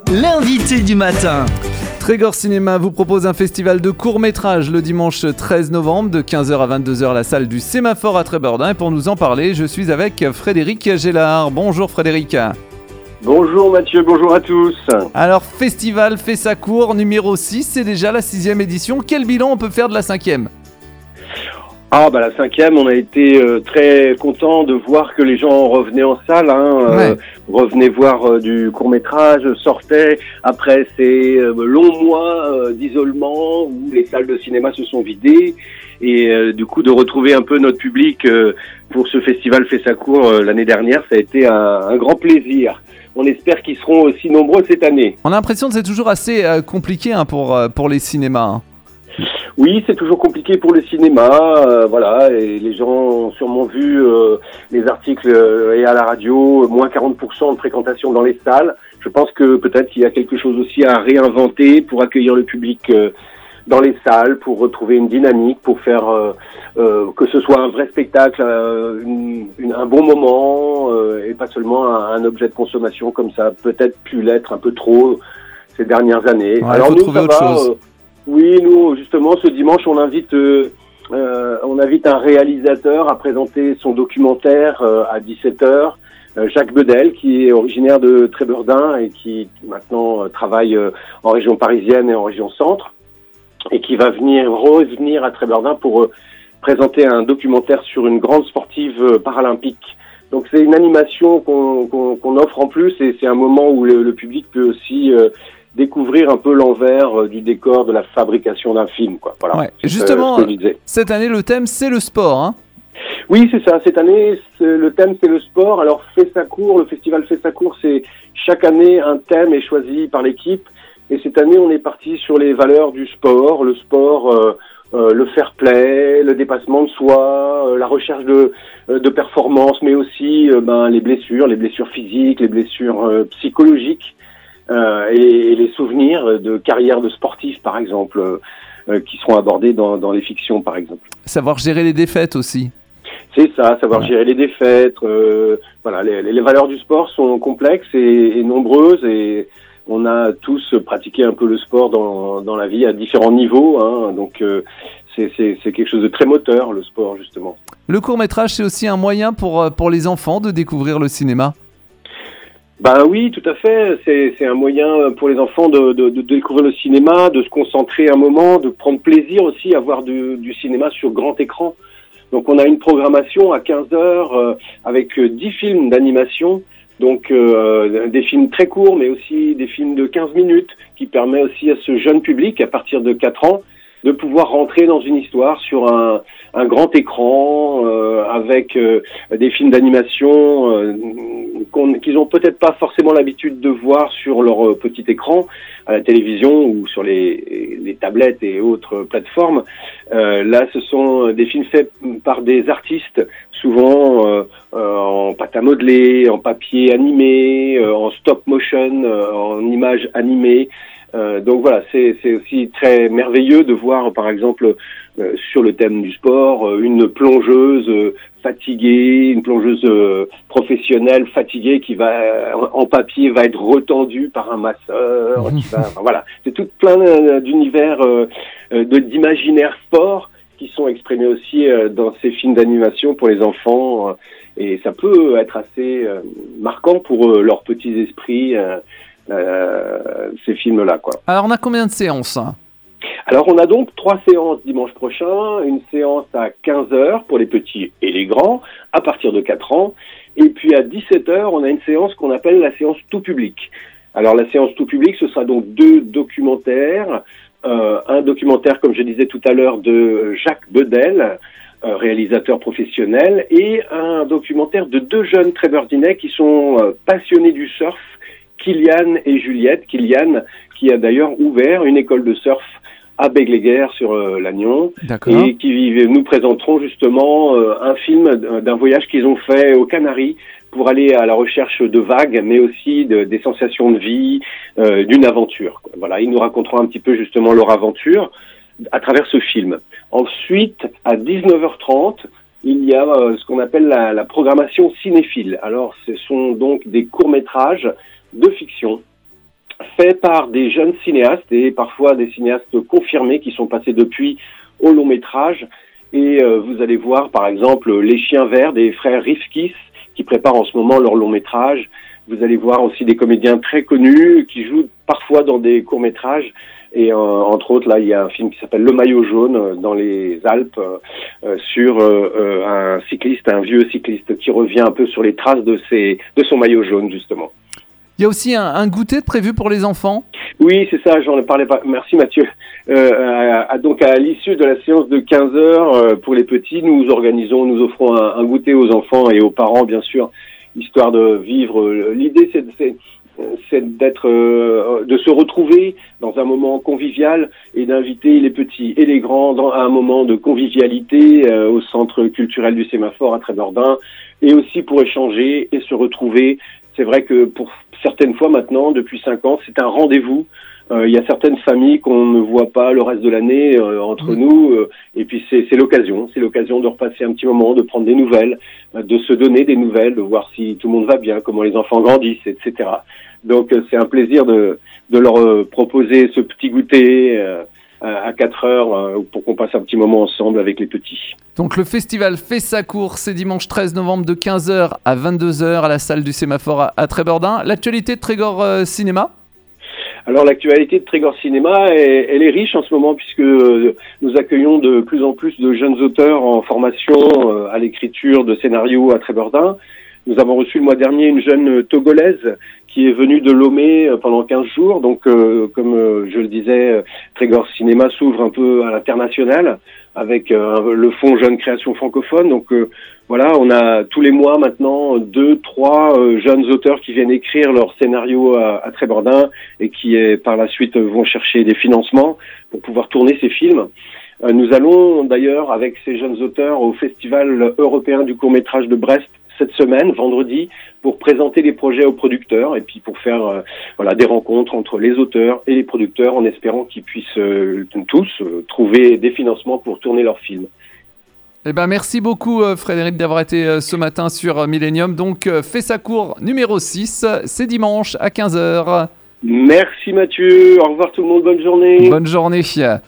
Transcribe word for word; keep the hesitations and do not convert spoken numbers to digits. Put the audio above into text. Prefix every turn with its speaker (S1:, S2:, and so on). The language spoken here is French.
S1: l'invité du matin.
S2: Trégor Cinéma vous propose un festival de courts-métrages le dimanche treize novembre de quinze heures à vingt-deux heures, la salle du Sémaphore à Trébeurdin. Et pour nous en parler, je suis avec Frédéric Gélard. Bonjour Frédéric.
S3: Bonjour Mathieu, bonjour à tous.
S2: Alors, Festival fait sa cour numéro six, c'est déjà la sixième édition. Quel bilan on peut faire de la cinquième ?
S3: Ah bah la cinquième, on a été euh, très content de voir que les gens revenaient en salle, hein, euh,
S2: Ouais.
S3: revenaient voir euh, du court-métrage, sortaient après ces euh, longs mois euh, d'isolement où les salles de cinéma se sont vidées et euh, du coup de retrouver un peu notre public euh, pour ce festival fait sa cour euh, l'année dernière, ça a été un, un grand plaisir. On espère qu'ils seront aussi nombreux cette année.
S2: On a l'impression que c'est toujours assez euh, compliqué hein, pour, euh, pour les cinémas. hein.
S3: Oui, c'est toujours compliqué pour le cinéma, euh, voilà, et les gens ont sûrement vu euh, les articles euh, et à la radio, moins quarante pour cent de fréquentation dans les salles. Je pense que peut-être qu'il y a quelque chose aussi à réinventer pour accueillir le public euh, dans les salles, pour retrouver une dynamique, pour faire euh, euh, que ce soit un vrai spectacle, euh, une, une, un bon moment, euh, et pas seulement un, un objet de consommation comme ça a peut-être pu l'être un peu trop ces dernières années.
S2: Ouais, faut trouver
S3: ça
S2: autre
S3: va,
S2: chose.
S3: euh, Oui, nous, justement, ce dimanche, on invite, euh, euh, on invite un réalisateur à présenter son documentaire euh, à dix-sept heures. Euh, Jacques Bedel, qui est originaire de Trébeurdin et qui maintenant euh, travaille euh, en région parisienne et en région centre, et qui va venir revenir à Trébeurdin pour euh, présenter un documentaire sur une grande sportive euh, paralympique. Donc c'est une animation qu'on, qu'on, qu'on offre en plus, et c'est un moment où le, le public peut aussi euh, découvrir un peu l'envers euh, du décor de la fabrication d'un film, quoi. Voilà.
S2: Ouais.
S3: C'est,
S2: Justement,
S3: euh, ce que je disais.
S2: cette année, le thème, c'est le sport. Hein.
S3: Oui, c'est ça. Cette année, c'est, le thème, c'est le sport. Alors, fait sa cour, le festival fait sa cour, c'est chaque année un thème est choisi par l'équipe. Et cette année, on est parti sur les valeurs du sport, le sport, euh, euh, le fair play, le dépassement de soi, euh, la recherche de, euh, de performance, mais aussi euh, ben, les blessures, les blessures physiques, les blessures euh, psychologiques. Euh, et, et les souvenirs de carrière de sportifs, par exemple, euh, qui seront abordés dans, dans les fictions, par exemple.
S2: Savoir gérer les défaites aussi.
S3: C'est ça, savoir
S2: Ouais.
S3: gérer les défaites. Euh, voilà, les, les valeurs du sport sont complexes et, et nombreuses, et on a tous pratiqué un peu le sport dans, dans la vie à différents niveaux. Hein, donc euh, c'est, c'est, c'est quelque chose de très moteur, le sport, justement.
S2: Le court-métrage, c'est aussi un moyen pour, euh, pour les enfants de découvrir le cinéma.
S3: Ben oui, tout à fait. C'est, c'est un moyen pour les enfants de, de, de découvrir le cinéma, de se concentrer un moment, de prendre plaisir aussi à voir du, du cinéma sur grand écran. Donc on a une programmation à quinze heures euh, avec dix films d'animation, donc euh, des films très courts, mais aussi des films de quinze minutes, qui permet aussi à ce jeune public, à partir de quatre ans, de pouvoir rentrer dans une histoire sur un, un grand écran, euh, avec euh, des films d'animation euh, qu'on, qu'ils ont peut-être pas forcément l'habitude de voir sur leur euh, petit écran à la télévision ou sur les, les tablettes et autres plateformes. Euh, là, ce sont des films faits par des artistes, souvent euh, euh, en pâte à modeler, en papier animé, euh, en stop motion, euh, en images animées. Euh, donc voilà, c'est, c'est aussi très merveilleux de voir, par exemple, euh, sur le thème du sport, euh, une plongeuse euh, fatiguée, une plongeuse euh, professionnelle fatiguée qui va, euh, en papier, va être retendue par un masseur. Qui va, enfin, voilà, c'est tout plein euh, d'univers, euh, euh, de, d'imaginaire sport qui sont exprimés aussi euh, dans ces films d'animation pour les enfants. Euh, et ça peut être assez euh, marquant pour euh, leurs petits esprits. Euh, Euh, ces films-là, quoi.
S2: Alors, on a combien de séances hein
S3: Alors, on a donc trois séances dimanche prochain, une séance à quinze heures pour les petits et les grands, à partir de quatre ans, et puis à dix-sept heures, on a une séance qu'on appelle la séance tout public. Alors, la séance tout public, ce sera donc deux documentaires, euh, un documentaire, comme je disais tout à l'heure, de Jacques Bedel, euh, réalisateur professionnel, et un documentaire de deux jeunes Trébeurdinais qui sont euh, passionnés du surf, Kylian et Juliette. Kylian, qui a d'ailleurs ouvert une école de surf à Bègue-les-Guères sur euh, Lannion.
S2: D'accord.
S3: Et qui nous présenteront justement euh, un film d'un voyage qu'ils ont fait aux Canaries pour aller à la recherche de vagues, mais aussi de, des sensations de vie, euh, d'une aventure. Voilà, ils nous raconteront un petit peu justement leur aventure à travers ce film. Ensuite, à dix-neuf heures trente, il y a euh, ce qu'on appelle la, la programmation cinéphile. Alors, ce sont donc des courts-métrages de fiction fait par des jeunes cinéastes et parfois des cinéastes confirmés qui sont passés depuis au long métrage. Et euh, vous allez voir par exemple Les Chiens Verts des frères Rifkis qui préparent en ce moment leur long métrage. Vous allez voir aussi des comédiens très connus qui jouent parfois dans des courts métrages. Et euh, entre autres, là, il y a un film qui s'appelle Le Maillot Jaune euh, dans les Alpes euh, sur euh, euh, un cycliste, un vieux cycliste qui revient un peu sur les traces de ses, de son maillot jaune justement.
S2: Il y a aussi un, un goûter prévu pour les enfants.
S3: Oui, c'est ça, j'en ai parlé pas. Merci Mathieu. Euh, à, à, donc à l'issue de la séance de quinze heures euh, pour les petits, nous organisons, nous offrons un, un goûter aux enfants et aux parents, bien sûr, histoire de vivre. L'idée, c'est, c'est c'est d'être, euh, de se retrouver dans un moment convivial et d'inviter les petits et les grands dans, à un moment de convivialité euh, au centre culturel du Sémaphore à Trébordin, et aussi pour échanger et se retrouver. C'est vrai que pour certaines fois maintenant, depuis cinq ans, c'est un rendez-vous. Euh, il y a certaines familles qu'on ne voit pas le reste de l'année euh, entre mmh. nous, euh, et puis c'est, c'est l'occasion, c'est l'occasion de repasser un petit moment, de prendre des nouvelles, euh, de se donner des nouvelles, de voir si tout le monde va bien, comment les enfants grandissent, et cetera. Donc euh, c'est un plaisir de, de leur euh, proposer ce petit goûter euh, à quatre heures euh, pour qu'on passe un petit moment ensemble avec les petits.
S2: Donc le festival fait sa course, c'est dimanche treize novembre de quinze heures à vingt-deux heures à la salle du Sémaphore à, à Trébordin. L'actualité de Trégor euh, Cinéma ?
S3: Alors l'actualité de Trégor Cinéma, elle, elle est riche en ce moment puisque nous accueillons de plus en plus de jeunes auteurs en formation à l'écriture de scénarios à Trébordin. Nous avons reçu le mois dernier une jeune Togolaise qui est venue de Lomé pendant quinze jours. Donc euh, comme euh, je le disais, Trégor Cinéma s'ouvre un peu à l'international avec euh, le fonds Jeunes Créations Francophones. Donc euh, voilà, on a tous les mois maintenant deux, trois euh, jeunes auteurs qui viennent écrire leur scénario à, à Trébordin et qui est, par la suite vont chercher des financements pour pouvoir tourner ces films. Euh, nous allons d'ailleurs avec ces jeunes auteurs au Festival européen du court-métrage de Brest cette semaine, vendredi, pour présenter les projets aux producteurs et puis pour faire euh, voilà des rencontres entre les auteurs et les producteurs en espérant qu'ils puissent euh, tous euh, trouver des financements pour tourner leurs films.
S2: Eh ben, merci beaucoup Frédéric d'avoir été euh, ce matin sur Millennium. Donc euh, fait sa cour numéro six, c'est dimanche à quinze heures.
S3: Merci Mathieu, au revoir tout le monde, bonne journée.
S2: Bonne journée.